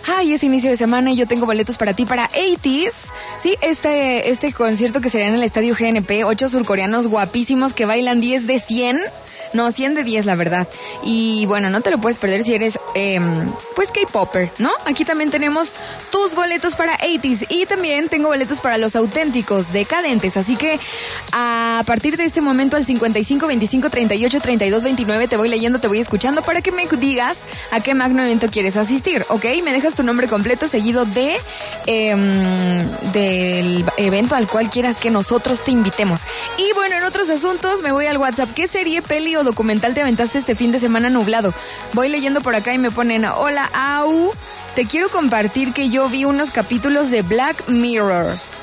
Ay, es inicio de semana y yo tengo boletos para ti para 80s. Sí, este concierto que será en el Estadio GNP. 8 surcoreanos guapísimos que bailan 10 de 100. No, 100 de 10, la verdad. Y bueno, no te lo puedes perder si eres, pues, K-Popper, ¿no? Aquí también tenemos tus boletos para 80s. Y también tengo boletos para los auténticos decadentes. Así que a partir de este momento al 55 25 38 32 29 te voy leyendo, te voy escuchando para que me digas a qué magno evento quieres asistir, ¿ok? Me dejas tu nombre completo seguido de del evento al cual quieras que nosotros te invitemos. Y bueno, en otros asuntos me voy al WhatsApp. ¿Qué serie, peli o documental te aventaste este fin de semana nublado? Voy leyendo por acá y me ponen: hola, Au, te quiero compartir que yo vi unos capítulos de Black Mirror.